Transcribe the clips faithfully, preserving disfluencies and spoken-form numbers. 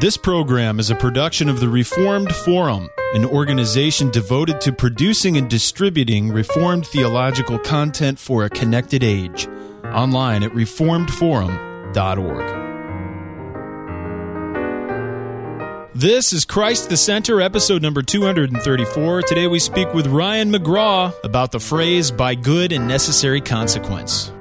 This program is a production of the Reformed Forum, an organization devoted to producing and distributing Reformed theological content for a connected age. Online at reformed forum dot org. This is Christ the Center, episode number two hundred thirty-four. Today we speak with Ryan McGraw about the phrase, by good and necessary consequence.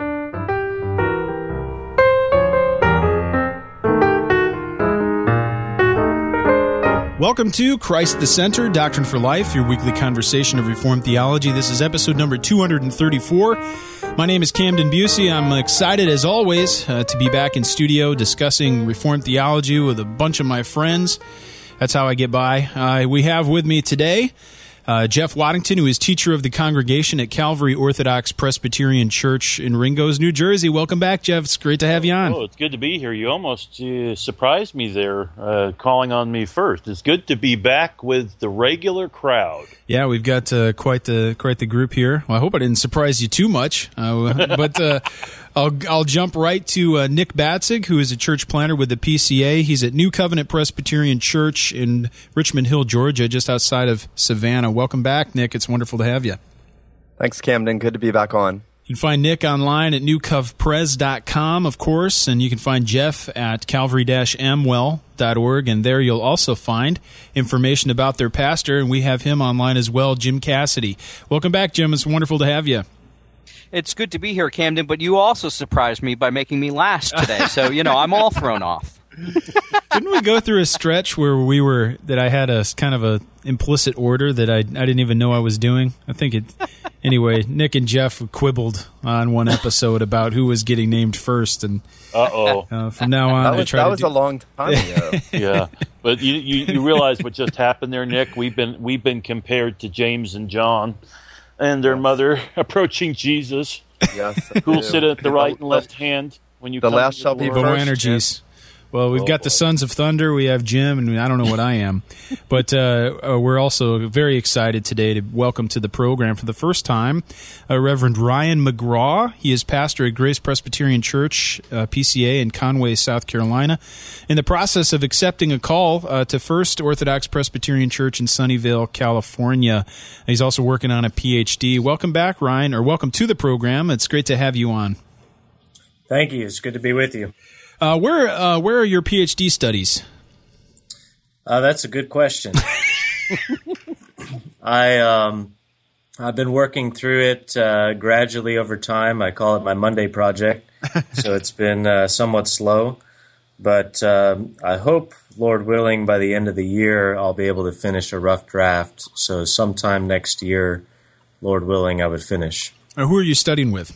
Welcome to Christ the Center, Doctrine for Life, your weekly conversation of Reformed theology. This is episode number two hundred thirty-four. My name is Camden Busey. I'm excited, as always, uh, to be back in studio discussing Reformed theology with a bunch of my friends. That's how I get by. Uh, we have with me today uh, Jeff Waddington, who is teacher of the congregation at Calvary Orthodox Presbyterian Church in Ringgoes, New Jersey. Welcome back, Jeff. It's great to have you on. Oh, it's good to be here. You almost uh, surprised me there, uh, calling on me first. It's good to be back with the regular crowd. Yeah, we've got uh, quite the quite the group here. Well, I hope I didn't surprise you too much, uh, but uh, I'll I'll jump right to uh, Nick Batzig, who is a church planter with the P C A. He's at New Covenant Presbyterian Church in Richmond Hill, Georgia, just outside of Savannah. Welcome back, Nick. It's wonderful to have you. Thanks, Camden. Good to be back on. You can find Nick online at new cov pres dot com, of course, and you can find Jeff at calvary dash amwell dot org, and there you'll also find information about their pastor, and we have him online as well, Jim Cassidy. Welcome back, Jim. It's wonderful to have you. It's good to be here, Camden, but you also surprised me by making me last today, so, you know, I'm all thrown off. Didn't we go through a stretch where we were, that I had a kind of a implicit order that I I didn't even know I was doing? I think it, anyway, Nick and Jeff quibbled on one episode about who was getting named first, and Uh-oh. uh, from now on, That I was, try that to was do- a long time ago. Yeah, but you, you you realize what just happened there, Nick? We've been we've been compared to James and John and their mother approaching Jesus, Yes, I who'll do. sit at the right and left hand when you The come last into shall the be world. Low first, energies. Well, we've Oh, got the boy. Sons of Thunder, we have Jim, and I don't know what I am. But uh, uh, we're also very excited today to welcome to the program for the first time uh, Reverend Ryan McGraw. He is pastor at Grace Presbyterian Church, uh, P C A, in Conway, South Carolina, in the process of accepting a call uh, to First Orthodox Presbyterian Church in Sunnyvale, California. He's also working on a P H D. Welcome back, Ryan, or welcome to the program. It's great to have you on. Thank you. It's good to be with you. Uh, where uh, where are your P H D studies? Uh, that's a good question. I um, I've been working through it uh, gradually over time. I call it my Monday project, so it's been uh, somewhat slow. But um, I hope, Lord willing, by the end of the year, I'll be able to finish a rough draft. So sometime next year, Lord willing, I would finish. Uh, who are you studying with?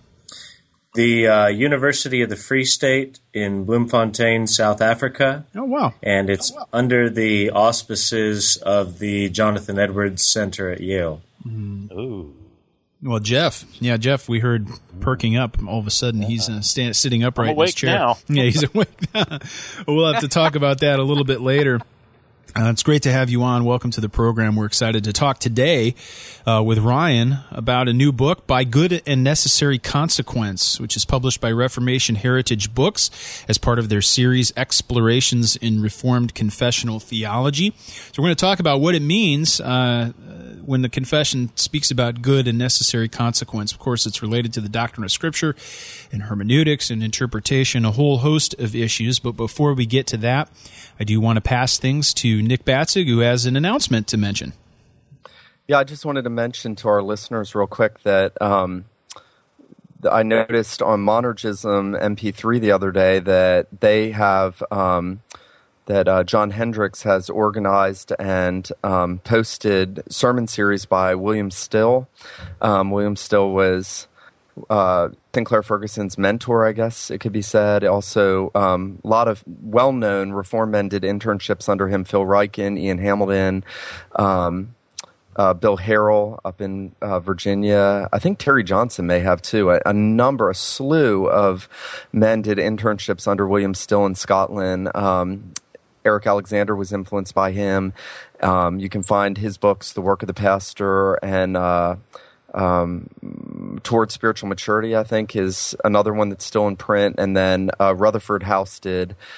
The uh, University of the Free State in Bloemfontein, South Africa. Oh, wow. And it's under the auspices of the Jonathan Edwards Center at Yale. Ooh. Well, Jeff, yeah, Jeff, we heard perking up. All of a sudden, he's uh, stand, sitting upright I'm in his awake chair. now. Yeah, he's awake now. We'll have to talk about that a little bit later. Uh, it's great to have you on. Welcome to the program. We're excited to talk today uh, with Ryan about a new book, By Good and Necessary Consequence, which is published by Reformation Heritage Books as part of their series Explorations in Reformed Confessional Theology. So we're going to talk about what it means uh, when the confession speaks about good and necessary consequence. Of course, it's related to the doctrine of Scripture and hermeneutics and interpretation, a whole host of issues. But before we get to that, I do want to pass things to Nick Batzig, who has an announcement to mention. Yeah, I just wanted to mention to our listeners real quick that um, I noticed on Monergism M P three the other day that they have um, that uh, John Hendricks has organized and um, posted sermon series by William Still. Um, William Still was uh, Sinclair Ferguson's mentor, I guess it could be said. Also, um, a lot of well-known Reform men did internships under him: Phil Ryken, Ian Hamilton, um, uh, Bill Harrell up in uh, Virginia. I think Terry Johnson may have too. A, a number, a slew of men did internships under William Still in Scotland. Um, Eric Alexander was influenced by him. Um, you can find his books, The Work of the Pastor, and uh, um, Towards Spiritual Maturity, I think, is another one that's still in print. And then uh, Rutherford House did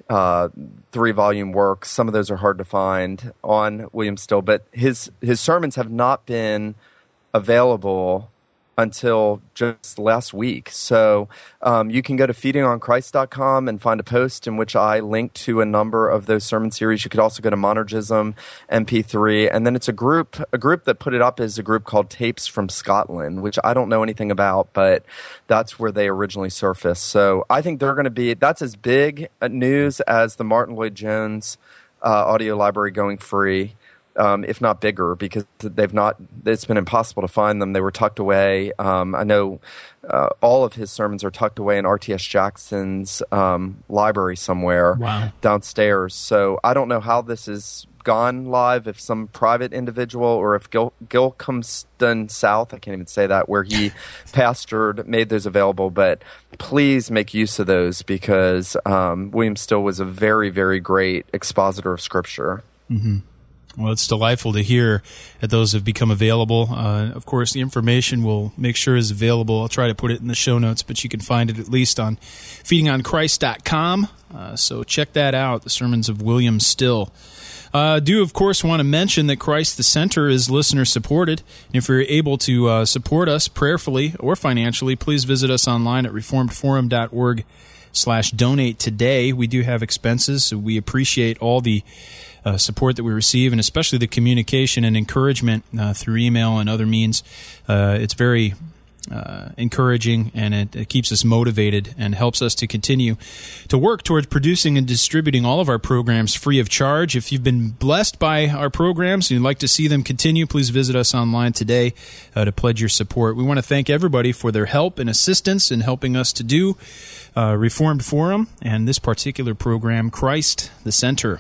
uh, three-volume works. Some of those are hard to find on William Still, but his his sermons have not been available until just last week. So um, you can go to feeding on christ dot com and find a post in which I link to a number of those sermon series. You could also go to Monergism M P three, and then it's a group. A group that put it up is a group called Tapes from Scotland, which I don't know anything about, but that's where they originally surfaced. So I think they're going to be. That's as big a news as the Martin Lloyd-Jones uh, audio library going free. Um, if not bigger, because they've not. It's been impossible to find them. They were tucked away. Um, I know uh, all of his sermons are tucked away in R T S Jackson's um, library somewhere wow. downstairs. So I don't know how this has gone live. If some private individual or if Gil, Gilcomston South, I can't even say that, where he pastored, made those available. But please make use of those because um, William Still was a very, very great expositor of Scripture. Mm-hmm. Well, it's delightful to hear that those have become available. Uh, of course, the information we'll make sure is available. I'll try to put it in the show notes, but you can find it at least on feeding on christ dot com. Uh, so check that out, the sermons of William Still. I uh, do, of course, want to mention that Christ the Center is listener-supported. And if you're able to uh, support us prayerfully or financially, please visit us online at reformed forum dot org slash donate today. We do have expenses, so we appreciate all the Uh, support that we receive, and especially the communication and encouragement uh, through email and other means. Uh, it's very uh, encouraging, and it, it keeps us motivated and helps us to continue to work towards producing and distributing all of our programs free of charge. If you've been blessed by our programs and you'd like to see them continue, please visit us online today uh, to pledge your support. We want to thank everybody for their help and assistance in helping us to do uh, Reformed Forum and this particular program, Christ the Center.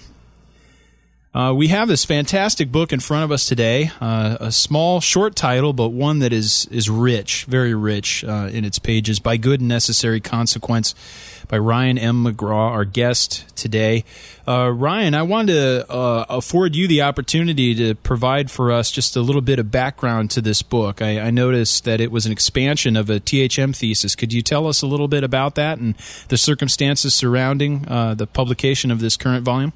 Uh, we have this fantastic book in front of us today, uh, a small, short title, but one that is is rich, very rich uh, in its pages, By Good and Necessary Consequence, by Ryan M. McGraw, our guest today. Uh, Ryan, I wanted to uh, afford you the opportunity to provide for us just a little bit of background to this book. I, I noticed that it was an expansion of a T H M thesis. Could you tell us a little bit about that and the circumstances surrounding uh, the publication of this current volume?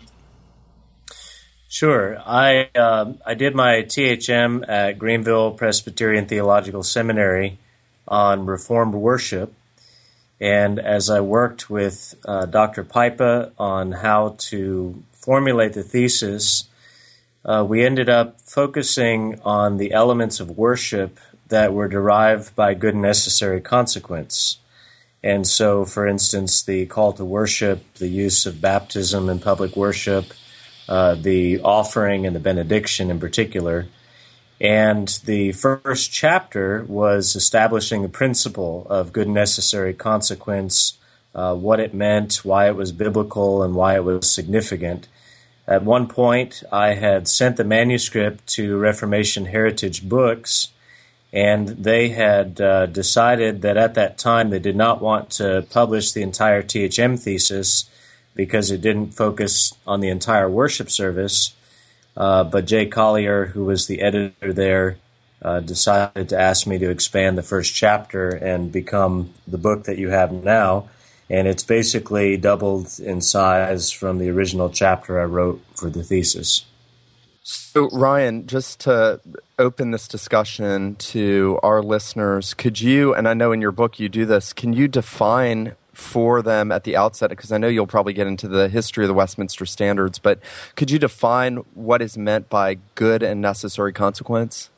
Sure. I uh, I did my T H M at Greenville Presbyterian Theological Seminary on Reformed worship, and as I worked with uh, Doctor Pipa on how to formulate the thesis, uh, we ended up focusing on the elements of worship that were derived by good and necessary consequence. And so, for instance, the call to worship, the use of baptism in public worship, Uh, the offering and the benediction in particular. And the first chapter was establishing the principle of good and necessary consequence, uh, what it meant, why it was biblical, and why it was significant. At one point, I had sent the manuscript to Reformation Heritage Books, and they had uh, decided that at that time they did not want to publish the entire T H M thesis because it didn't focus on the entire worship service. Uh, but Jay Collier, who was the editor there, uh, decided to ask me to expand the first chapter and become the book that you have now. And it's basically doubled in size from the original chapter I wrote for the thesis. So, Ryan, just to open this discussion to our listeners, could you, and I know in your book you do this, can you define for them at the outset, because I know you'll probably get into the history of the Westminster Standards, but could you define what is meant by good and necessary consequence?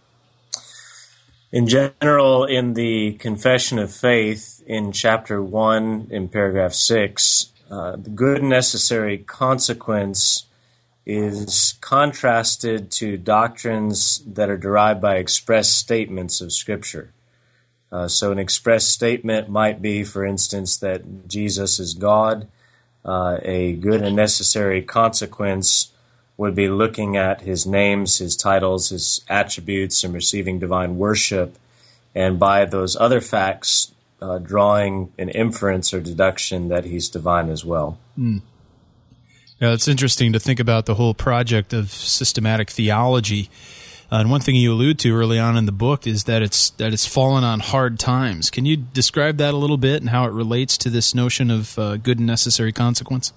In general, in the Confession of Faith, in chapter one, in paragraph six, uh, the good and necessary consequence is contrasted to doctrines that are derived by express statements of Scripture. Uh, so an express statement might be, for instance, that Jesus is God. Uh, a good and necessary consequence would be looking at his names, his titles, his attributes, and receiving divine worship, and by those other facts, uh, drawing an inference or deduction that he's divine as well. Mm. Yeah, it's interesting to think about the whole project of systematic theology. Uh, and one thing you allude to early on in the book is that it's that it's fallen on hard times. Can you describe that a little bit and how it relates to this notion of uh, good and necessary consequence?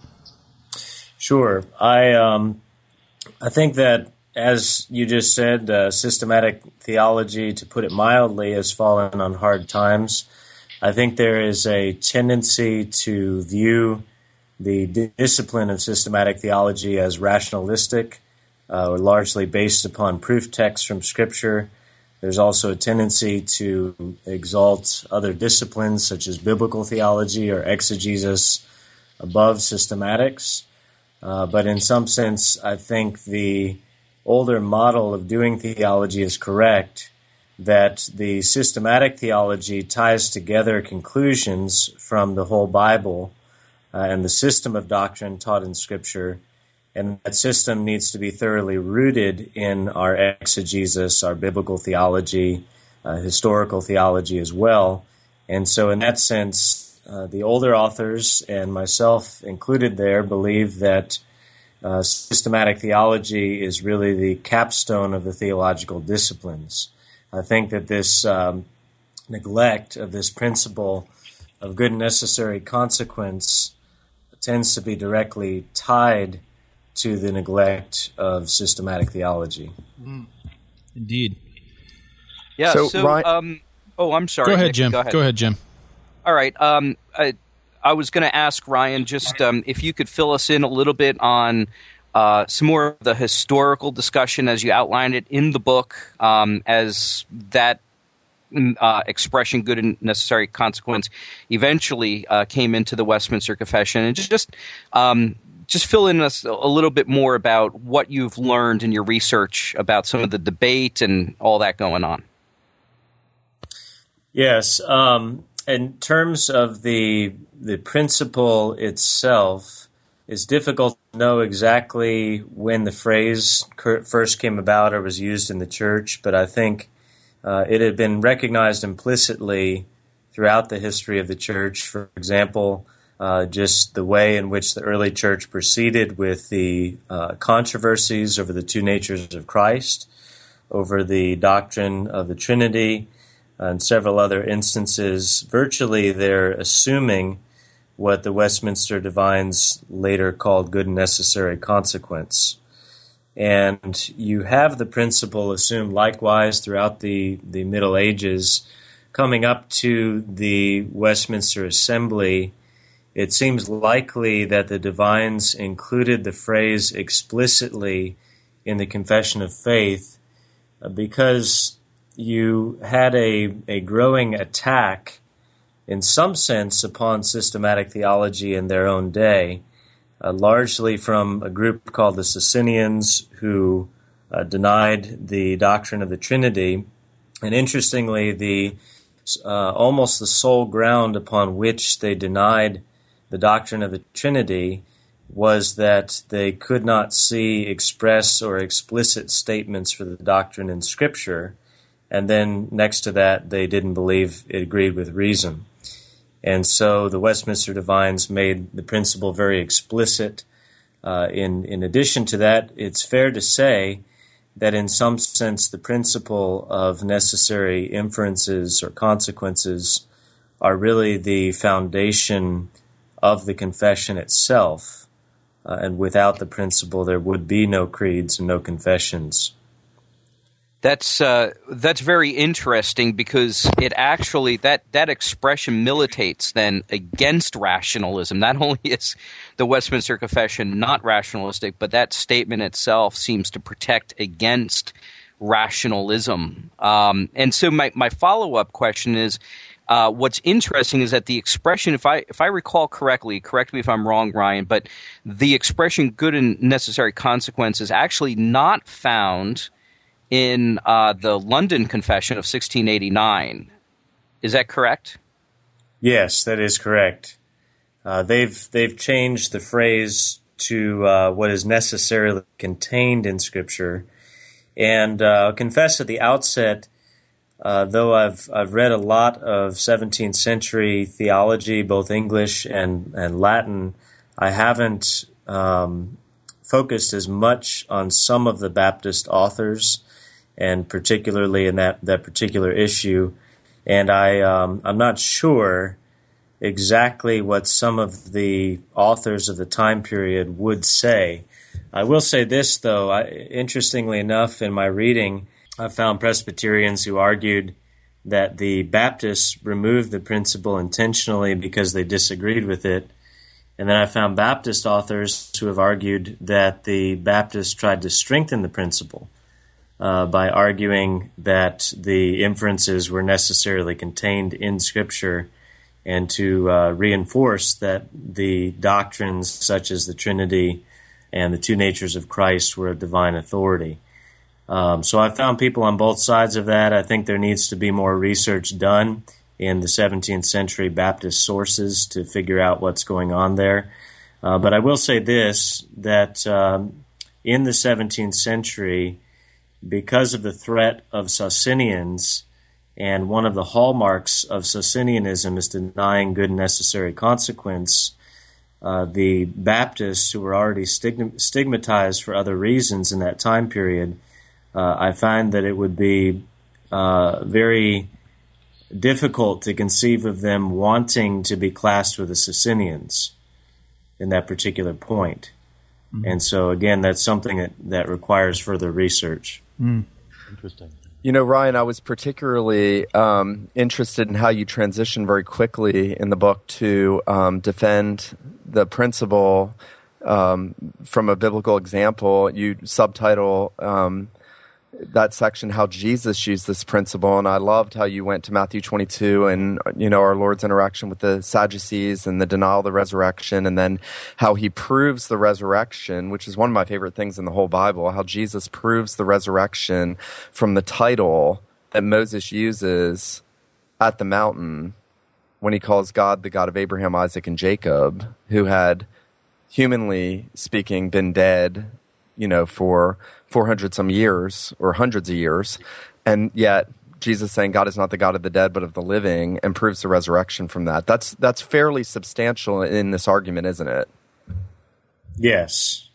Sure. I um, I think that, as you just said, uh, systematic theology, to put it mildly, has fallen on hard times. I think there is a tendency to view the di- discipline of systematic theology as rationalistic, uh, or largely based upon proof texts from Scripture. There's also a tendency to exalt other disciplines, such as biblical theology or exegesis, above systematics. Uh, but in some sense, I think the older model of doing theology is correct, that the systematic theology ties together conclusions from the whole Bible uh, and the system of doctrine taught in Scripture, and that system needs to be thoroughly rooted in our exegesis, our biblical theology, uh, historical theology as well. And so in that sense, uh, the older authors, and myself included there, believe that uh, systematic theology is really the capstone of the theological disciplines. I think that this um, neglect of this principle of good and necessary consequence tends to be directly tied to the neglect of systematic theology. Mm. Indeed. Yeah. So, So, Ryan- um, oh, I'm sorry. Go ahead, Nick. Jim. Go ahead. Go ahead, Jim. All right. Um, I, I was going to ask Ryan just um, if you could fill us in a little bit on uh, some more of the historical discussion as you outlined it in the book, um, as that uh, expression, good and necessary consequence, eventually uh, came into the Westminster Confession, and just um, just fill in us a little bit more about what you've learned in your research about some of the debate and all that going on. Yes. Um, in terms of the the principle itself, it's difficult to know exactly when the phrase first came about or was used in the church, but I think uh, it had been recognized implicitly throughout the history of the church. For example, uh, just the way in which the early church proceeded with the uh, controversies over the two natures of Christ, over the doctrine of the Trinity, and several other instances. Virtually, they're assuming what the Westminster Divines later called good and necessary consequence. And you have the principle assumed likewise throughout the, the Middle Ages. Coming up to the Westminster Assembly, it seems likely that the Divines included the phrase explicitly in the Confession of Faith because you had a, a growing attack in some sense upon systematic theology in their own day, uh, largely from a group called the Socinians, who uh, denied the doctrine of the Trinity. And interestingly, the uh, almost the sole ground upon which they denied the doctrine of the Trinity was that they could not see express or explicit statements for the doctrine in Scripture, and then next to that, they didn't believe it agreed with reason. And so the Westminster Divines made the principle very explicit. Uh, in, in addition to that, it's fair to say that in some sense the principle of necessary inferences or consequences are really the foundation of the confession itself. Uh, and without the principle, there would be no creeds and no confessions. That's uh, that's very interesting because it actually that that expression militates then against rationalism. Not only is the Westminster Confession not rationalistic, but that statement itself seems to protect against rationalism. Um, and so my my follow up question is, uh, what's interesting is that the expression, if I if I recall correctly, correct me if I'm wrong, Ryan, but the expression "good and necessary consequence" is actually not found in uh, the London Confession of sixteen eighty-nine. Is that correct? Yes, that is correct. Uh, they've they've changed the phrase to uh, what is necessarily contained in Scripture. And uh, I'll confess at the outset, uh, though I've I've read a lot of seventeenth century theology, both English and, and Latin, I haven't um, focused as much on some of the Baptist authors. and particularly in that, that particular issue. And I, um, I'm not sure exactly what some of the authors of the time period would say. I will say this, though. I, interestingly enough, in my reading, I found Presbyterians who argued that the Baptists removed the principle intentionally because they disagreed with it. And then I found Baptist authors who have argued that the Baptists tried to strengthen the principle uh, by arguing that the inferences were necessarily contained in Scripture, and to uh, reinforce that the doctrines such as the Trinity and the two natures of Christ were of divine authority. Um, so I found people on both sides of that. I think there needs to be more research done in the seventeenth century Baptist sources to figure out what's going on there. Uh, but I will say this, that um, in the seventeenth century, because of the threat of Socinians, and one of the hallmarks of Socinianism is denying good and necessary consequence, uh, the Baptists, who were already stigma- stigmatized for other reasons in that time period, uh, I find that it would be uh, very difficult to conceive of them wanting to be classed with the Socinians in that particular point. Mm-hmm. And so, again, that's something that, that requires further research. Mm. Interesting. You know, Ryan, I was particularly um, interested in how you transition very quickly in the book to um, defend the principle um, from a biblical example. You subtitle um, that section how Jesus used this principle, and I loved how you went to Matthew twenty-two and, you know, our Lord's interaction with the Sadducees and the denial of the resurrection, and then how he proves the resurrection, which is one of my favorite things in the whole Bible, how Jesus proves the resurrection from the title that Moses uses at the mountain when he calls God the God of Abraham, Isaac, and Jacob, who had, humanly speaking, been dead, you know, for four hundred some years or hundreds of years. And yet Jesus saying God is not the God of the dead, but of the living, and proves the resurrection from that. That's, that's fairly substantial in this argument, isn't it? Yes.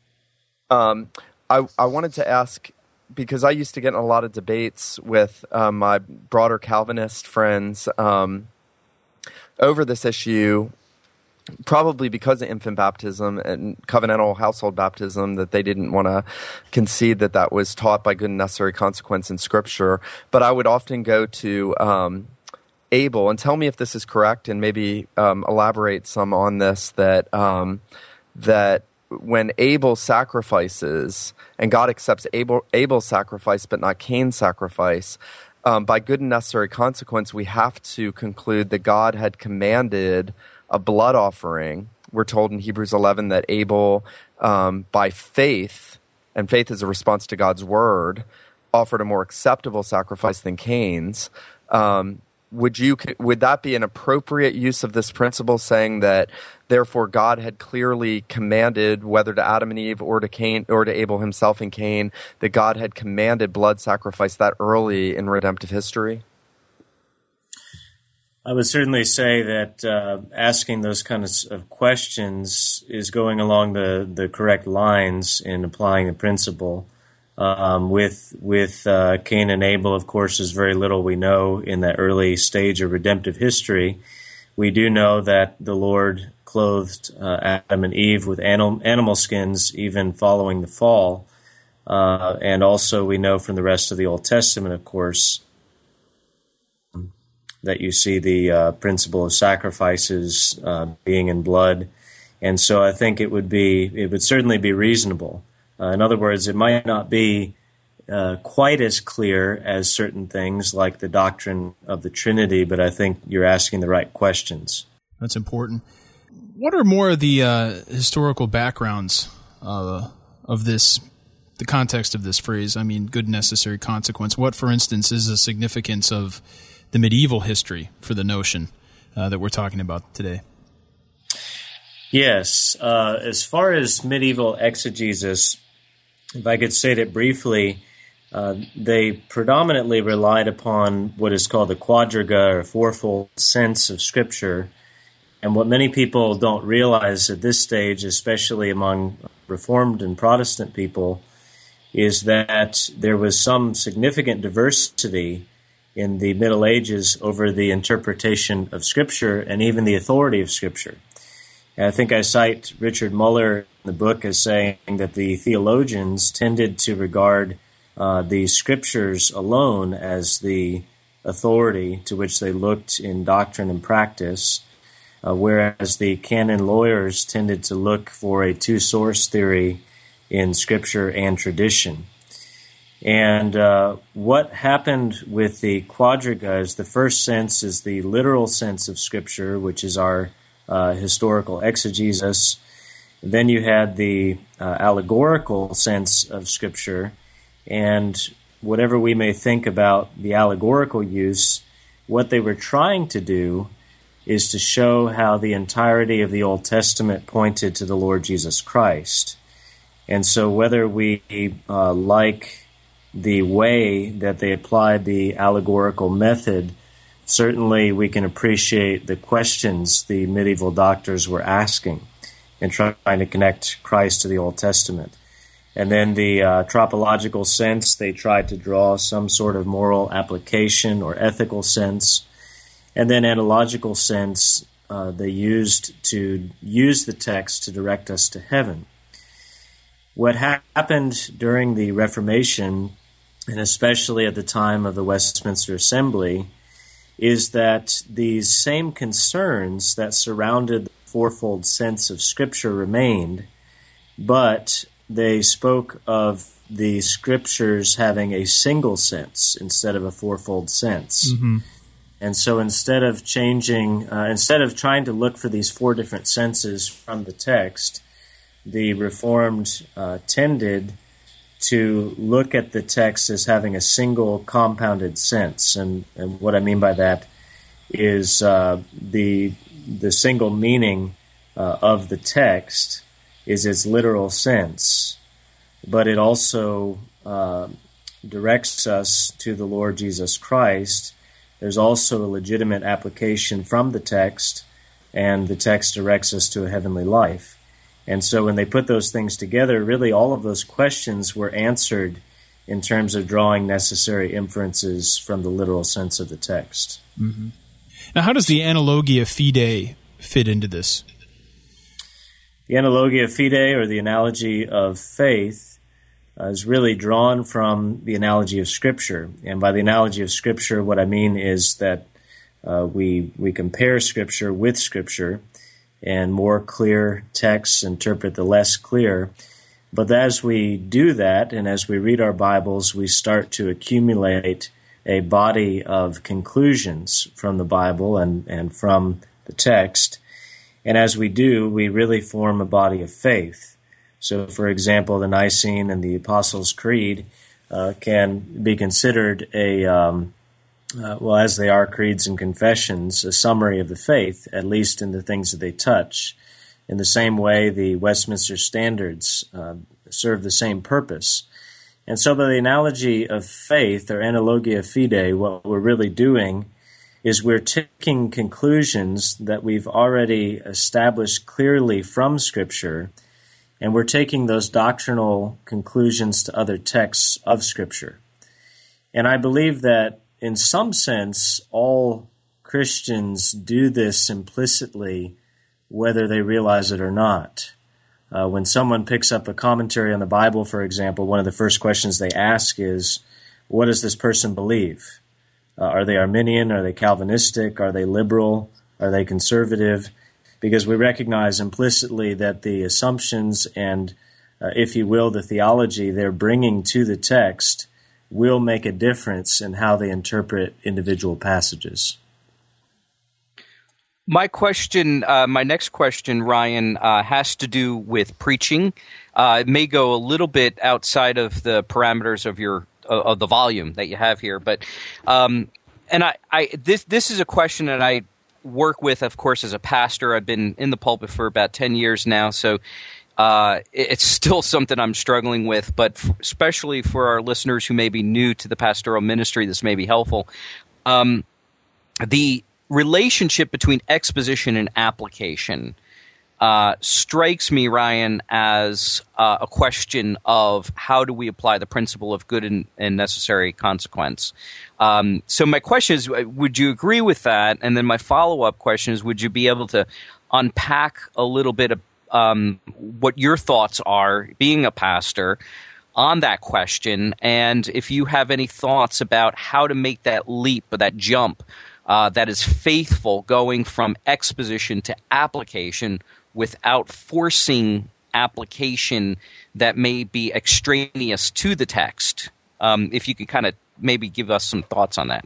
Um, I, I wanted to ask, because I used to get in a lot of debates with um, my broader Calvinist friends um, over this issue, probably because of infant baptism and covenantal household baptism, that they didn't want to concede that that was taught by good and necessary consequence in Scripture. But I would often go to um, Abel, and tell me if this is correct, and maybe um, elaborate some on this, that um, that when Abel sacrifices, and God accepts Abel, Abel's sacrifice but not Cain's sacrifice, um, by good and necessary consequence, we have to conclude that God had commanded a blood offering. We're told in Hebrews eleven that Abel, um, by faith, and faith is a response to God's word, offered a more acceptable sacrifice than Cain's. Um, would you would that be an appropriate use of this principle, saying that therefore God had clearly commanded, whether to Adam and Eve or to Cain or to Abel himself and Cain, that God had commanded blood sacrifice that early in redemptive history? I would certainly say that uh, asking those kinds of questions is going along the, the correct lines in applying the principle. Um, with with uh, Cain and Abel, of course, there's very little we know in that early stage of redemptive history. We do know that the Lord clothed uh, Adam and Eve with animal, animal skins even following the fall. Uh, and also we know from the rest of the Old Testament, of course, that you see the uh, principle of sacrifices uh, being in blood. And so I think it would be, it would certainly be reasonable. Uh, in other words, it might not be uh, quite as clear as certain things like the doctrine of the Trinity, but I think you're asking the right questions. That's important. What are more of the uh, historical backgrounds uh, of this, the context of this phrase? I mean, good necessary consequence. What, for instance, is the significance of the medieval history for the notion uh, that we're talking about today? Yes. Uh, as far as medieval exegesis, if I could state it briefly, uh, they predominantly relied upon what is called the quadriga or fourfold sense of Scripture. And what many people don't realize at this stage, especially among Reformed and Protestant people, is that there was some significant diversity in the Middle Ages over the interpretation of Scripture and even the authority of Scripture. And I think I cite Richard Muller in the book as saying that the theologians tended to regard uh, the Scriptures alone as the authority to which they looked in doctrine and practice, uh, whereas the canon lawyers tended to look for a two-source theory in Scripture and tradition. And uh, what happened with the quadriga is the first sense is the literal sense of Scripture, which is our uh, historical exegesis. Then you had the uh, allegorical sense of Scripture, and whatever we may think about the allegorical use, what they were trying to do is to show how the entirety of the Old Testament pointed to the Lord Jesus Christ. And so whether we uh, like the way that they applied the allegorical method, certainly we can appreciate the questions the medieval doctors were asking in trying to connect Christ to the Old Testament. And then the uh, tropological sense, they tried to draw some sort of moral application or ethical sense. And then analogical sense, uh, they used to use the text to direct us to heaven. What ha- happened during the Reformation, and especially at the time of the Westminster Assembly, is that these same concerns that surrounded the fourfold sense of Scripture remained, but they spoke of the Scriptures having a single sense instead of a fourfold sense. Mm-hmm. And so instead of changing, uh, instead of trying to look for these four different senses from the text, the Reformed uh, tended to look at the text as having a single compounded sense. And, and what I mean by that is uh, the the single meaning uh, of the text is its literal sense, but it also uh, directs us to the Lord Jesus Christ. There's also a legitimate application from the text, and the text directs us to a heavenly life. And so when they put those things together, really all of those questions were answered in terms of drawing necessary inferences from the literal sense of the text. Mm-hmm. Now, how does the Analogia Fidei fit into this? The Analogia Fidei, or the analogy of faith, uh, is really drawn from the analogy of Scripture. And by the analogy of Scripture, what I mean is that uh, we we compare Scripture with Scripture, and more clear texts interpret the less clear. But as we do that, and as we read our Bibles, we start to accumulate a body of conclusions from the Bible and, and from the text. And as we do, we really form a body of faith. So, for example, the Nicene and the Apostles' Creed uh, can be considered a um, Uh, well, as they are creeds and confessions, a summary of the faith, at least in the things that they touch. In the same way, the Westminster Standards uh, serve the same purpose. And so by the analogy of faith, or Analogia Fidei, what we're really doing is we're taking conclusions that we've already established clearly from Scripture, and we're taking those doctrinal conclusions to other texts of Scripture. And I believe that in some sense, all Christians do this implicitly, whether they realize it or not. Uh, when someone picks up a commentary on the Bible, for example, one of the first questions they ask is, what does this person believe? Uh, are they Arminian? Are they Calvinistic? Are they liberal? Are they conservative? Because we recognize implicitly that the assumptions and, uh, if you will, the theology they're bringing to the text will make a difference in how they interpret individual passages. My question, uh, my next question, Ryan, uh, has to do with preaching. Uh, it may go a little bit outside of the parameters of your uh, of the volume that you have here, but um, and I, I this this is a question that I work with, of course, as a pastor. I've been in the pulpit for about ten years now, so. Uh, it's still something I'm struggling with, but f- especially for our listeners who may be new to the pastoral ministry, this may be helpful. Um, the relationship between exposition and application. uh, strikes me, Ryan, as uh, a question of how do we apply the principle of good and, and necessary consequence. Um, so my question is, would you agree with that? And then my follow-up question is, would you be able to unpack a little bit of um, what your thoughts are, being a pastor, on that question, and if you have any thoughts about how to make that leap, or that jump, uh, that is faithful, going from exposition to application without forcing application that may be extraneous to the text. Um, if you could kind of maybe give us some thoughts on that.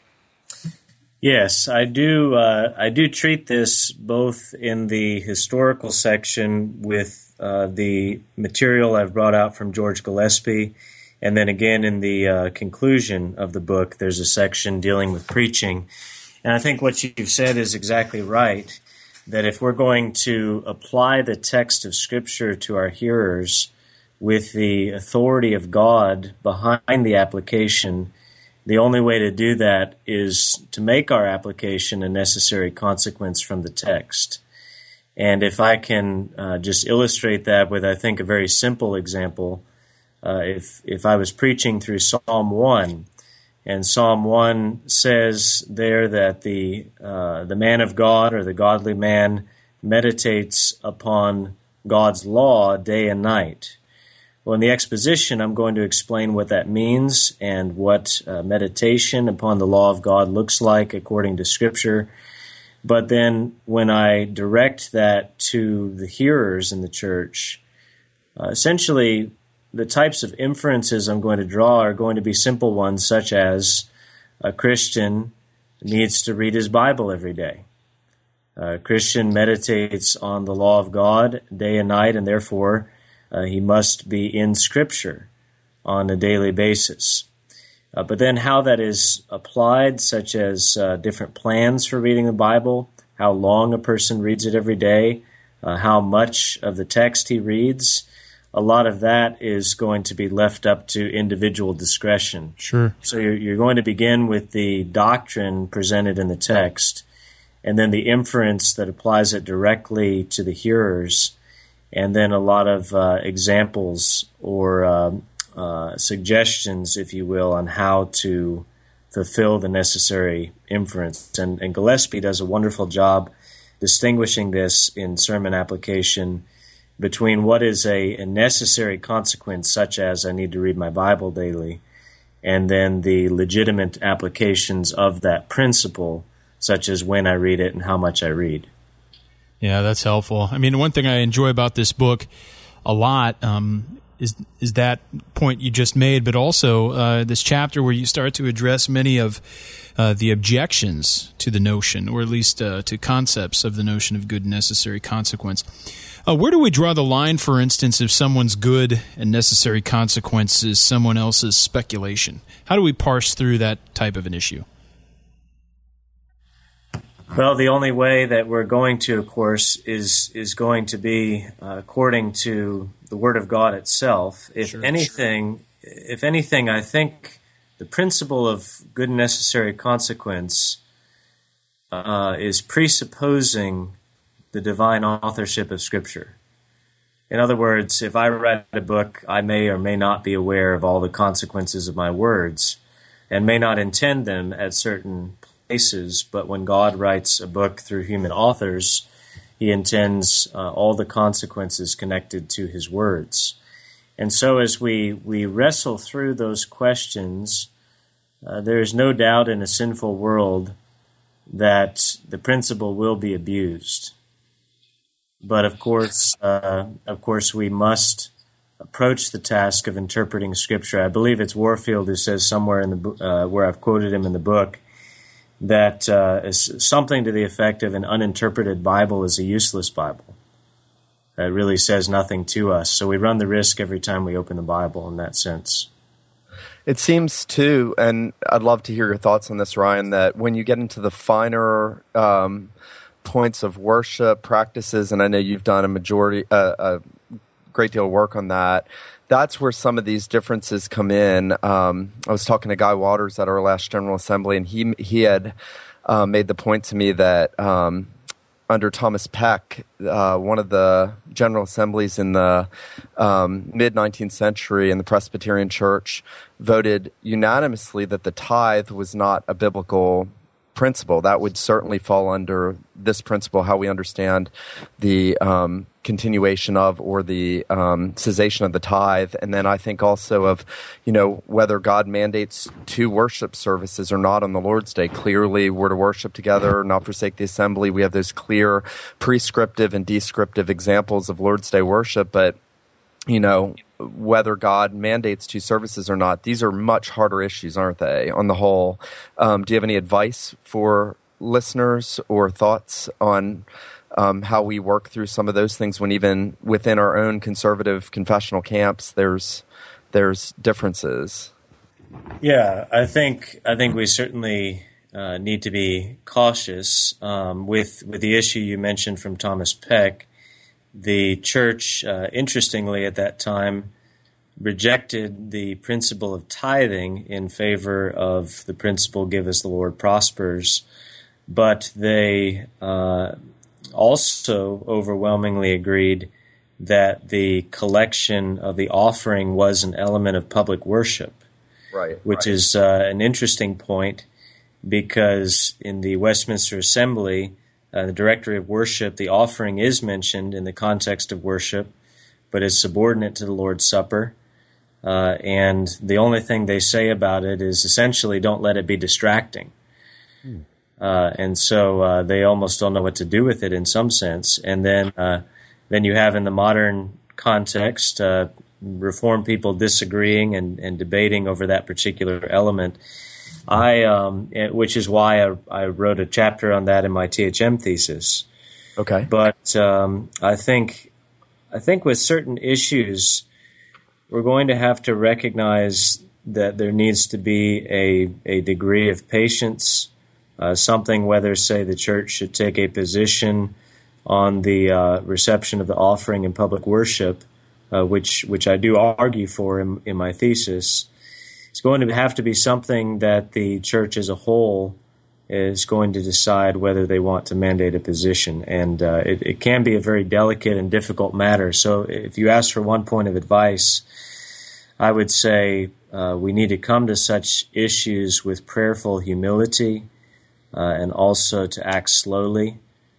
Yes, I do. Uh, I do treat this both in the historical section with uh, the material I've brought out from George Gillespie, and then again in the uh, conclusion of the book, there's a section dealing with preaching. And I think what you've said is exactly right, that if we're going to apply the text of Scripture to our hearers with the authority of God behind the application, the only way to do that is to make our application a necessary consequence from the text. And if I can uh, just illustrate that with, I think, a very simple example, uh, if if I was preaching through Psalm one, and Psalm one says there that the uh, the man of God, or the godly man, meditates upon God's law day and night. Well, in the exposition, I'm going to explain what that means and what uh, meditation upon the law of God looks like according to Scripture. But then when I direct that to the hearers in the church, uh, essentially the types of inferences I'm going to draw are going to be simple ones, such as a Christian needs to read his Bible every day. A Christian meditates on the law of God day and night, and therefore Uh, he must be in Scripture on a daily basis. Uh, but then how that is applied, such as uh, different plans for reading the Bible, how long a person reads it every day, uh, how much of the text he reads, a lot of that is going to be left up to individual discretion. Sure. So you're, you're going to begin with the doctrine presented in the text, and then the inference that applies it directly to the hearers, and then a lot of uh, examples or uh, uh, suggestions, if you will, on how to fulfill the necessary inference. And, and Gillespie does a wonderful job distinguishing this in sermon application between what is a, a necessary consequence, such as I need to read my Bible daily, and then the legitimate applications of that principle, such as when I read it and how much I read. Yeah, that's helpful. I mean, one thing I enjoy about this book a lot um, is is that point you just made, but also uh, this chapter where you start to address many of uh, the objections to the notion, or at least uh, to concepts of the notion of good and necessary consequence. Uh, where do we draw the line, for instance, if someone's good and necessary consequence is someone else's speculation? How do we parse through that type of an issue? Well, the only way that we're going to, of course, is is going to be uh, according to the Word of God itself. If sure, anything, sure. if anything, I think the principle of good and necessary consequence uh, is presupposing the divine authorship of Scripture. In other words, if I write a book, I may or may not be aware of all the consequences of my words, and may not intend them at certain places, but when God writes a book through human authors, he intends uh, all the consequences connected to his words. And so as we, we wrestle through those questions, uh, there is no doubt in a sinful world that the principle will be abused. But of course, uh, of course, we must approach the task of interpreting Scripture. I believe it's Warfield who says somewhere in the uh, where I've quoted him in the book, that uh, is something to the effect of an uninterpreted Bible is a useless Bible. It really says nothing to us. So we run the risk every time we open the Bible in that sense. It seems too, and I'd love to hear your thoughts on this, Ryan, that when you get into the finer um, points of worship practices, and I know you've done a majority, uh, a great deal of work on that, that's where some of these differences come in. Um, I was talking to Guy Waters at our last General Assembly, and he he had uh, made the point to me that um, under Thomas Peck, uh, one of the General Assemblies in the um, mid-nineteenth century in the Presbyterian Church, voted unanimously that the tithe was not a biblical principle. That would certainly fall under this principle, how we understand the um, continuation of or the um, cessation of the tithe. And then I think also of, you know, whether God mandates two worship services or not on the Lord's Day. Clearly, we're to worship together, not forsake the assembly. We have those clear prescriptive and descriptive examples of Lord's Day worship, but you know, whether God mandates two services or not, these are much harder issues, aren't they, on the whole? Um, do you have any advice for listeners or thoughts on um, how we work through some of those things when even within our own conservative confessional camps, there's there's differences? Yeah, I think I think we certainly uh, need to be cautious um, with with the issue you mentioned from Thomas Peck. The church, uh, interestingly, at that time, rejected the principle of tithing in favor of the principle, give as the Lord prospers, but they uh, also overwhelmingly agreed that the collection of the offering was an element of public worship, right? Which right. is uh, an interesting point, because in the Westminster Assembly, Uh, the Directory of Worship, the offering is mentioned in the context of worship, but is subordinate to the Lord's Supper. Uh, and the only thing they say about it is essentially don't let it be distracting. Hmm. Uh, and so uh, they almost don't know what to do with it in some sense. And then, uh, then you have in the modern context uh, Reformed people disagreeing and, and debating over that particular element. I, um, which is why I, I wrote a chapter on that in my T H M thesis. Okay. But um, I think, I think with certain issues, we're going to have to recognize that there needs to be a a degree of patience. Uh, something whether, say, the church should take a position on the uh, reception of the offering in public worship, uh, which which I do argue for in, in my thesis. It's going to have to be something that the church as a whole is going to decide whether they want to mandate a position. And uh, it, it can be a very delicate and difficult matter. So if you ask for one point of advice, I would say uh, we need to come to such issues with prayerful humility uh, and also to act slowly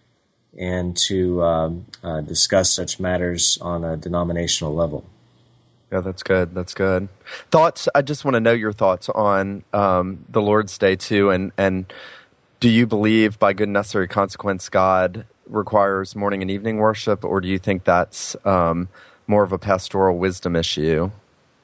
and to um, uh, discuss such matters on a denominational level. Yeah, that's good. That's good. Thoughts? I just want to know your thoughts on um, the Lord's Day too, and and do you believe by good and necessary consequence God requires morning and evening worship, or do you think that's um, more of a pastoral wisdom issue?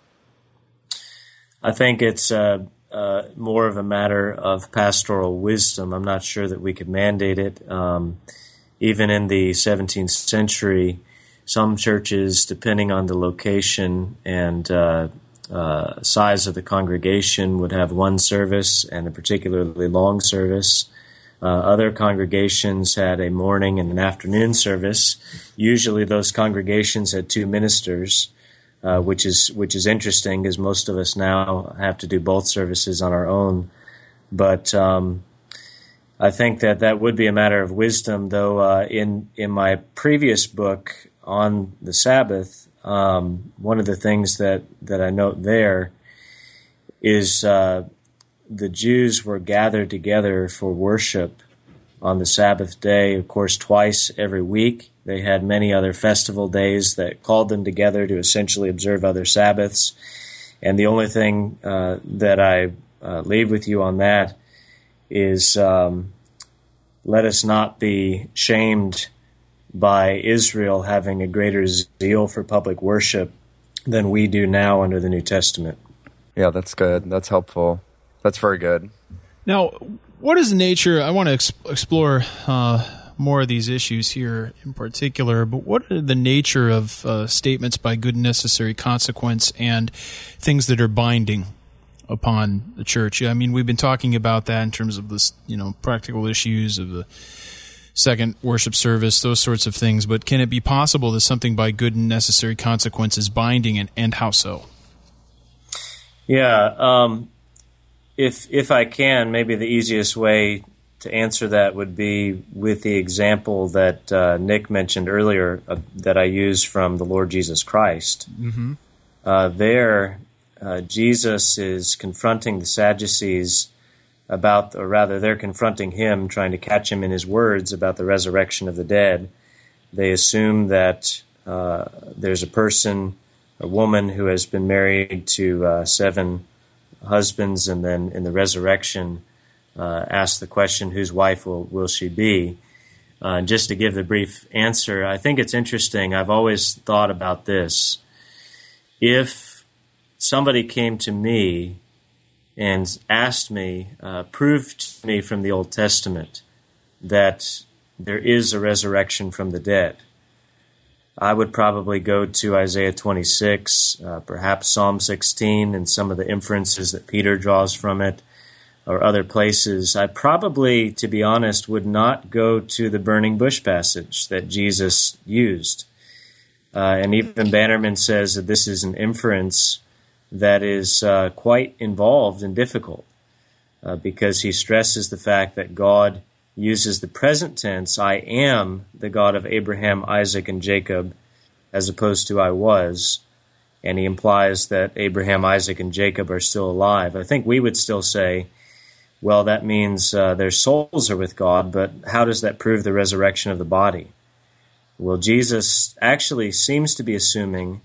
I think it's uh, uh, more of a matter of pastoral wisdom. I'm not sure that we could mandate it. Um, even in the seventeenth century, some churches, depending on the location and uh, uh, size of the congregation, would have one service and a particularly long service. Uh, other congregations had a morning and an afternoon service. Usually those congregations had two ministers, uh, which is which is interesting because most of us now have to do both services on our own. But um, I think that that would be a matter of wisdom, though uh, in, in my previous book on the Sabbath, um, one of the things that, that I note there is uh, the Jews were gathered together for worship on the Sabbath day, of course, twice every week. They had many other festival days that called them together to essentially observe other Sabbaths. And the only thing uh, that I uh, leave with you on that is um, let us not be shamed by Israel having a greater zeal for public worship than we do now under the New Testament. Yeah, that's good. That's helpful. That's very good. Now, what is the nature, I want to ex- explore uh, more of these issues here in particular, but what are the nature of uh, statements by good and necessary consequence and things that are binding upon the church? I mean, we've been talking about that in terms of this, you know, practical issues of the second worship service, those sorts of things, but can it be possible that something by good and necessary consequence is binding, and, and how so? Yeah, um, if if I can, maybe the easiest way to answer that would be with the example that uh, Nick mentioned earlier uh, that I used from the Lord Jesus Christ. Mm-hmm. Uh, there, uh, Jesus is confronting the Sadducees about, or rather, they're confronting him, trying to catch him in his words about the resurrection of the dead. They assume that uh, there's a person, a woman who has been married to uh, seven husbands, and then in the resurrection uh, ask the question, whose wife will, will she be? Uh, just to give the brief answer, I think it's interesting. I've always thought about this. If somebody came to me and asked me, uh, proved to me from the Old Testament that there is a resurrection from the dead, I would probably go to Isaiah twenty-six, uh, perhaps Psalm sixteen, and some of the inferences that Peter draws from it, or other places. I probably, to be honest, would not go to the burning bush passage that Jesus used. Uh, and even Bannerman says that this is an inference that is uh, quite involved and difficult, uh, because he stresses the fact that God uses the present tense, I am the God of Abraham, Isaac, and Jacob, as opposed to I was, and he implies that Abraham, Isaac, and Jacob are still alive. I think we would still say, well, that means uh, their souls are with God, but how does that prove the resurrection of the body? Well, Jesus actually seems to be assuming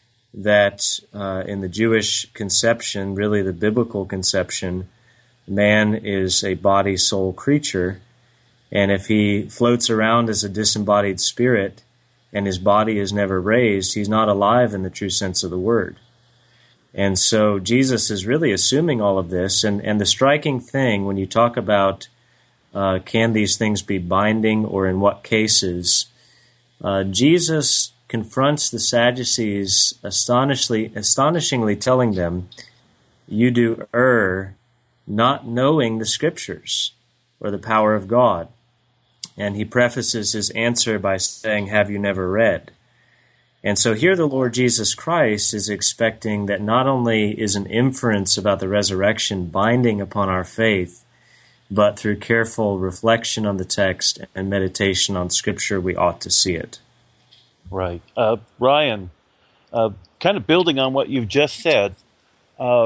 that uh, in the Jewish conception, really the biblical conception, man is a body-soul creature, and if he floats around as a disembodied spirit and his body is never raised, he's not alive in the true sense of the word. And so Jesus is really assuming all of this, and, and the striking thing when you talk about uh, can these things be binding or in what cases, uh, Jesus confronts the Sadducees astonishingly, astonishingly telling them, you do err not knowing the Scriptures or the power of God. And he prefaces his answer by saying, have you never read? And so here the Lord Jesus Christ is expecting that not only is an inference about the resurrection binding upon our faith, but through careful reflection on the text and meditation on Scripture, we ought to see it. Right. Uh, Ryan, uh, kind of building on what you've just said, uh,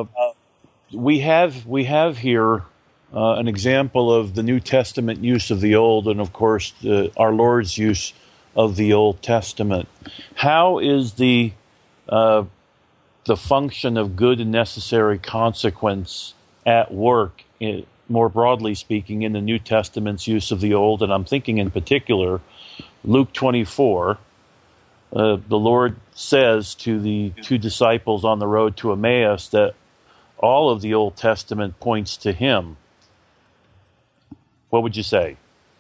we have we have here uh, an example of the New Testament use of the Old, and of course the, our Lord's use of the Old Testament. How is the uh, the function of good and necessary consequence at work, in, more broadly speaking, in the New Testament's use of the Old? And I'm thinking in particular, Luke twenty-four. Uh, the Lord says to the two disciples on the road to Emmaus that all of the Old Testament points to him. What would you say?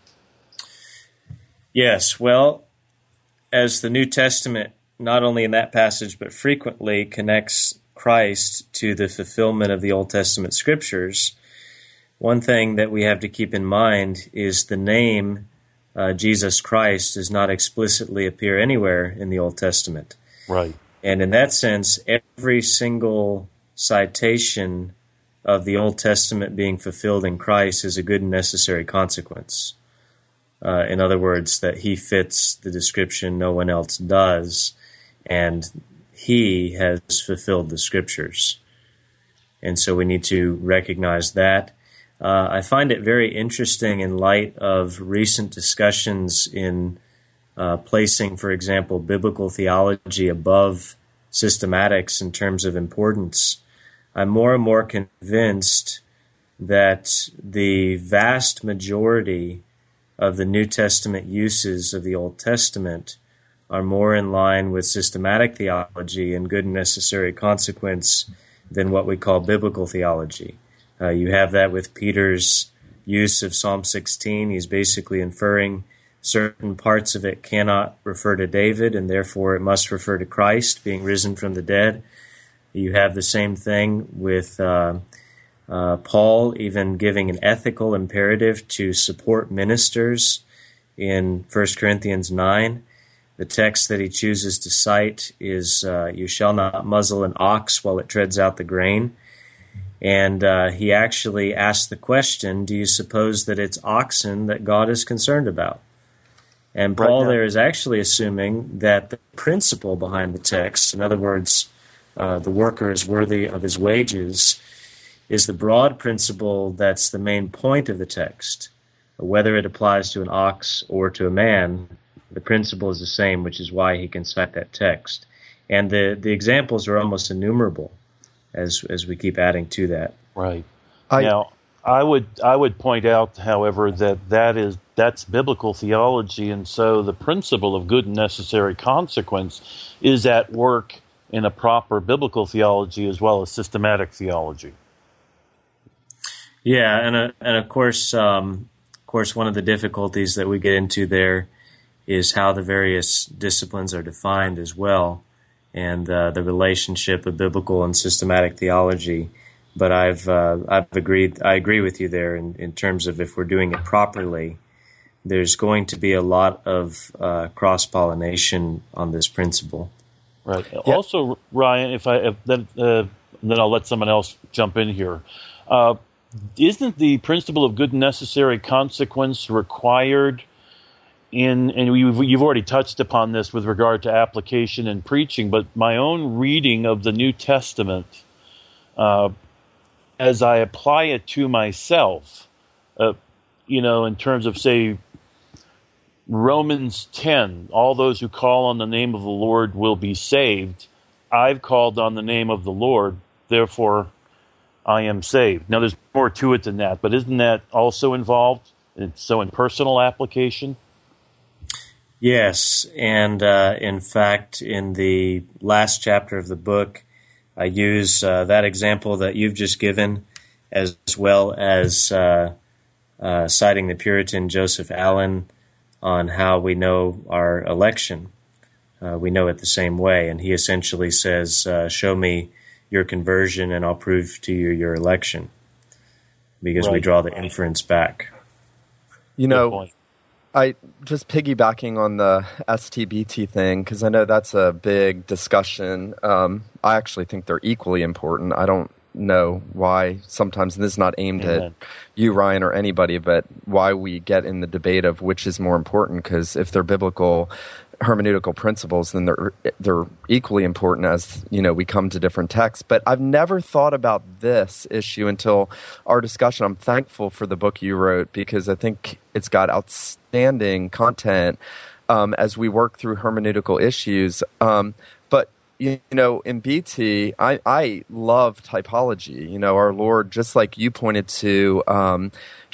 Yes, well, as the New Testament, not only in that passage, but frequently connects Christ to the fulfillment of the Old Testament Scriptures, one thing that we have to keep in mind is the name Uh, Jesus Christ does not explicitly appear anywhere in the Old Testament. Right. And in that sense, every single citation of the Old Testament being fulfilled in Christ is a good and necessary consequence. Uh, in other words, that he fits the description no one else does, and he has fulfilled the Scriptures. And so we need to recognize that. Uh, I find it very interesting in light of recent discussions in uh, placing, for example, biblical theology above systematics in terms of importance. I'm more and more convinced that the vast majority of the New Testament uses of the Old Testament are more in line with systematic theology and good and necessary consequence than what we call biblical theology. Uh, you have that with Peter's use of Psalm sixteen. He's basically inferring certain parts of it cannot refer to David, and therefore it must refer to Christ being risen from the dead. You have the same thing with uh, uh, Paul even giving an ethical imperative to support ministers in First Corinthians nine. The text that he chooses to cite is, uh, you shall not muzzle an ox while it treads out the grain. And uh, he actually asked the question, do you suppose that it's oxen that God is concerned about? And Paul Right. there is actually assuming that the principle behind the text, in other words, uh, the worker is worthy of his wages, is the broad principle that's the main point of the text. Whether it applies to an ox or to a man, the principle is the same, which is why he can cite that text. And the, the examples are almost innumerable as as we keep adding to that. Right. I- now, I would I would point out, however, that that is that's biblical theology, and so the principle of good and necessary consequence is at work in a proper biblical theology as well as systematic theology. Yeah, and uh, and of course, um, of course, one of the difficulties that we get into there is how the various disciplines are defined as well, and uh, the relationship of biblical and systematic theology. But I've uh, I've agreed. I agree with you there in, in terms of if we're doing it properly, there's going to be a lot of uh, cross pollination on this principle. Right. Also, Ryan, if I if then uh, then I'll let someone else jump in here. Uh, isn't the principle of good and necessary consequence required in? And you've, you've already touched upon this with regard to application and preaching, but my own reading of the New Testament, uh, as I apply it to myself, uh, you know, in terms of say Romans ten, all those who call on the name of the Lord will be saved. I've called on the name of the Lord, therefore I am saved. Now, there's more to it than that, but isn't that also involved? And so in personal application? Yes, and uh, in fact, in the last chapter of the book, I use uh, that example that you've just given, as well as uh, uh, citing the Puritan Joseph Allen on how we know our election. Uh, we know it the same way, and he essentially says, uh, show me your conversion and I'll prove to you your election, because we Right. draw the inference back. You Good know, point. I just piggybacking on the S T B T thing, because I know that's a big discussion. Um, I actually think they're equally important. I don't know why sometimes, and this is not aimed Amen. at you, Ryan, or anybody, but why we get in the debate of which is more important, because if they're biblical hermeneutical principles, then they're they're equally important as, you know, we come to different texts. But I've never thought about this issue until our discussion. I'm thankful for the book you wrote, because I think it's got outstanding content um, as we work through hermeneutical issues. Um, but you know, in B T, I, I love typology. You know, our Lord, just like you pointed to, um,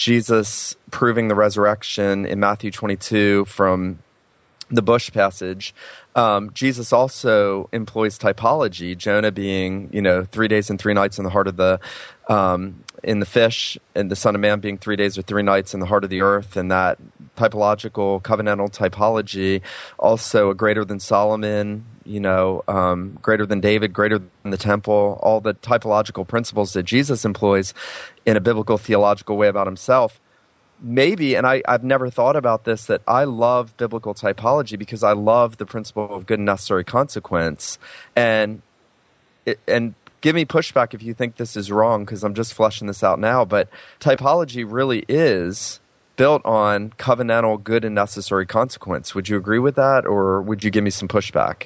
Jesus proving the resurrection in Matthew twenty-two from the bush passage, um, Jesus also employs typology. Jonah being, you know, three days and three nights in the heart of the, um, in the fish, and the Son of Man being three days or three nights in the heart of the earth. And that typological, covenantal typology, also a greater than Solomon, you know, um, greater than David, greater than the temple, all the typological principles that Jesus employs in a biblical theological way about himself. Maybe, and I, I've never thought about this, that I love biblical typology because I love the principle of good and necessary consequence. And it, and give me pushback if you think this is wrong, because I'm just fleshing this out now. But typology really is built on covenantal good and necessary consequence. Would you agree with that, or would you give me some pushback?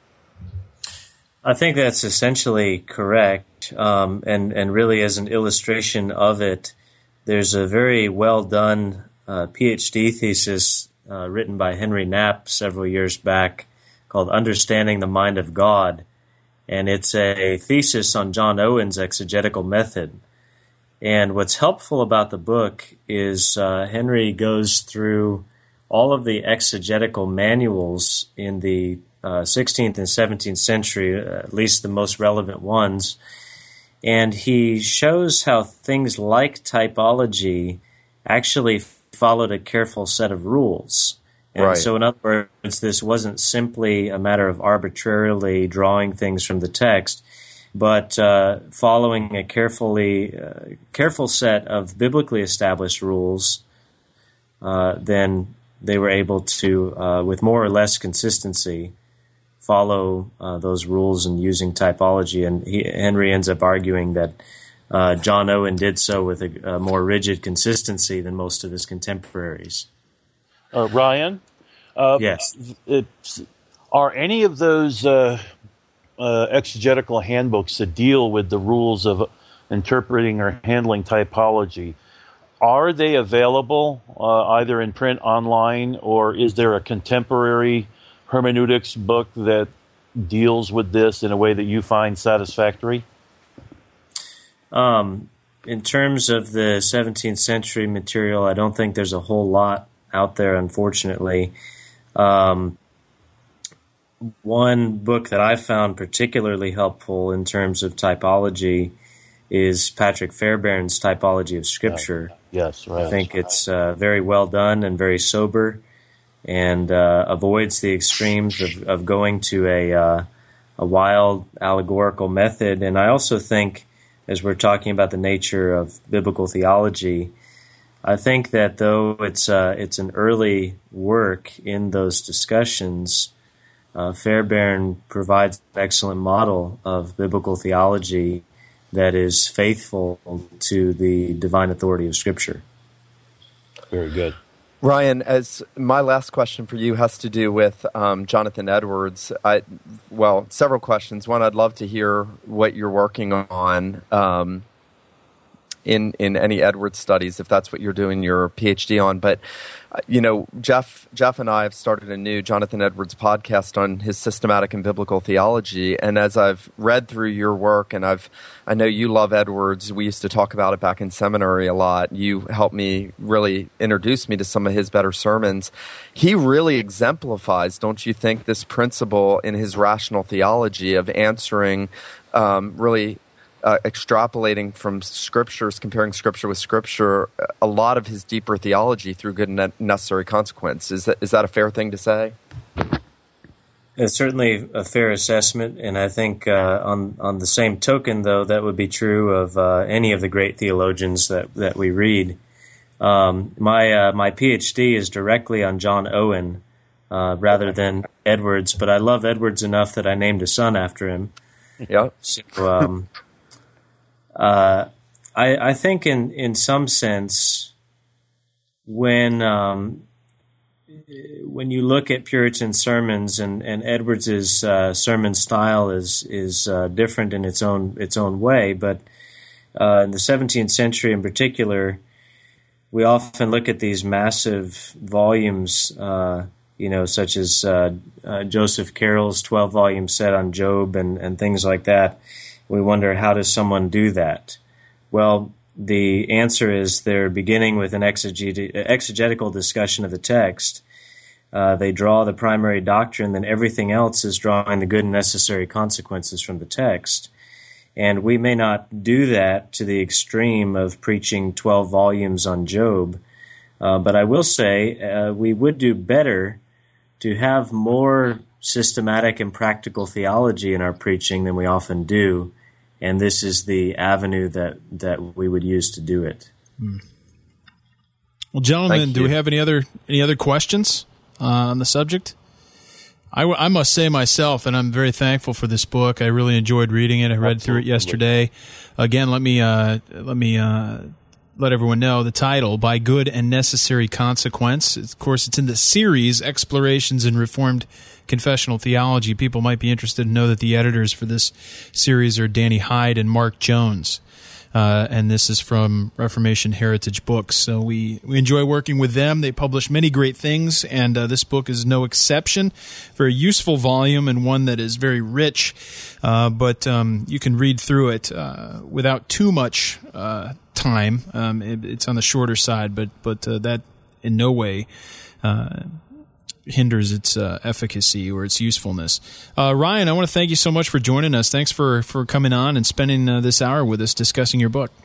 I think that's essentially correct, um, and, and really as an illustration of it, there's a very well done uh, PhD thesis uh, written by Henry Knapp several years back called Understanding the Mind of God. And it's a thesis on John Owen's exegetical method. And what's helpful about the book is uh, Henry goes through all of the exegetical manuals in the uh, sixteenth and seventeenth century, uh, at least the most relevant ones, and he shows how things like typology actually followed a careful set of rules. And Right. so in other words, this wasn't simply a matter of arbitrarily drawing things from the text, but uh, following a carefully uh, careful set of biblically established rules, uh, then they were able to, uh, with more or less consistency, follow uh, those rules and using typology. And he, Henry ends up arguing that uh, John Owen did so with a, a more rigid consistency than most of his contemporaries. Uh, Ryan? Uh, yes. It's, are any of those uh, uh, exegetical handbooks that deal with the rules of interpreting or handling typology, are they available uh, either in print, online, or is there a contemporary hermeneutics book that deals with this in a way that you find satisfactory? Um, in terms of the seventeenth century material, I don't think there's a whole lot out there, unfortunately. Um, one book that I found particularly helpful in terms of typology is Patrick Fairbairn's Typology of Scripture. Right. Yes, right. I think it's uh, very well done and very sober, and uh, avoids the extremes of, of going to a uh, a wild allegorical method. And I also think, as we're talking about the nature of biblical theology, I think that though it's uh, it's an early work in those discussions, uh, Fairbairn provides an excellent model of biblical theology that is faithful to the divine authority of Scripture. Very good. Ryan, as my last question for you has to do with um, Jonathan Edwards. I, well, several questions. One, I'd love to hear what you're working on um, in in any Edwards studies, if that's what you're doing your PhD on. But uh, you know, Jeff Jeff and I have started a new Jonathan Edwards podcast on his systematic and biblical theology. And as I've read through your work, and I've I know you love Edwards. We used to talk about it back in seminary a lot. You helped me really introduce me to some of his better sermons. He really exemplifies, don't you think, this principle in his rational theology of answering um, really uh, extrapolating from scriptures, comparing scripture with scripture, a lot of his deeper theology through good and necessary consequence. Is that is that a fair thing to say? It's certainly a fair assessment, and I think uh, on on the same token, though, that would be true of uh, any of the great theologians that, that we read. Um, my uh, my PhD is directly on John Owen uh, rather than Edwards, but I love Edwards enough that I named a son after him. Yeah. So um, uh, I I think in in some sense when um, when you look at Puritan sermons, and, and Edwards's uh, sermon style is is uh, different in its own its own way, but uh, in the seventeenth century in particular, we often look at these massive volumes, uh, you know, such as uh, uh, Joseph Carroll's twelve-volume set on Job and, and things like that. We wonder, how does someone do that? Well, the answer is they're beginning with an exeget- exegetical discussion of the text. Uh, they draw the primary doctrine, then everything else is drawing the good and necessary consequences from the text. And we may not do that to the extreme of preaching twelve volumes on Job, uh, but I will say uh, we would do better to have more systematic and practical theology in our preaching than we often do, and this is the avenue that, that we would use to do it. Hmm. Well, gentlemen, Thank do you. we have any other any other questions uh, on the subject? I, w- I must say myself, and I'm very thankful for this book. I really enjoyed reading it. I read through it yesterday. Again, let me uh, let me uh, let everyone know the title: "By Good and Necessary Consequence." Of course, it's in the series "Explorations in Reformed Confessional Theology." People might be interested to know that the editors for this series are Danny Hyde and Mark Jones. Uh, and this is from Reformation Heritage Books. So we, we enjoy working with them. They publish many great things, and uh, this book is no exception. Very useful volume, and one that is very rich, uh, but um, you can read through it uh, without too much uh, time. Um, it, it's on the shorter side, but, but uh, that in no way uh, hinders its uh, efficacy or its usefulness. Uh, Ryan, I want to thank you so much for joining us. Thanks for, for coming on and spending uh, this hour with us discussing your book.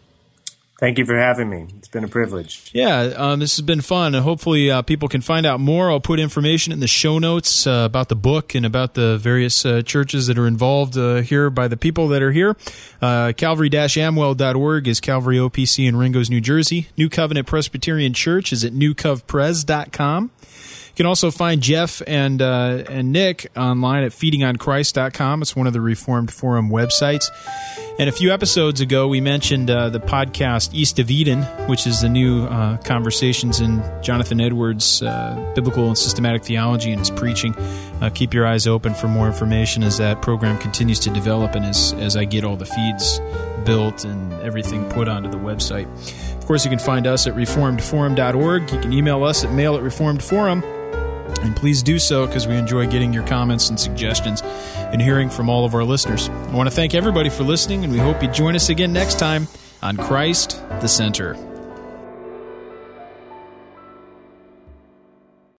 Thank you for having me. It's been a privilege. Yeah, um, this has been fun. And hopefully uh, people can find out more. I'll put information in the show notes uh, about the book and about the various uh, churches that are involved uh, here by the people that are here. Uh, Calvary Amwell dot org is Calvary O P C in Ringgoes, New Jersey. New Covenant Presbyterian Church is at new cov pres dot com. You can also find Jeff and uh, and Nick online at feeding on christ dot com. It's one of the Reformed Forum websites. And a few episodes ago, we mentioned uh, the podcast East of Eden, which is the new uh, conversations in Jonathan Edwards' uh, biblical and systematic theology and his preaching. Uh, keep your eyes open for more information as that program continues to develop and as, as I get all the feeds built and everything put onto the website. Of course, you can find us at reformed forum dot org. You can email us at mail at reformed forum. And please do so because we enjoy getting your comments and suggestions and hearing from all of our listeners. I want to thank everybody for listening, and we hope you join us again next time on Christ the Center.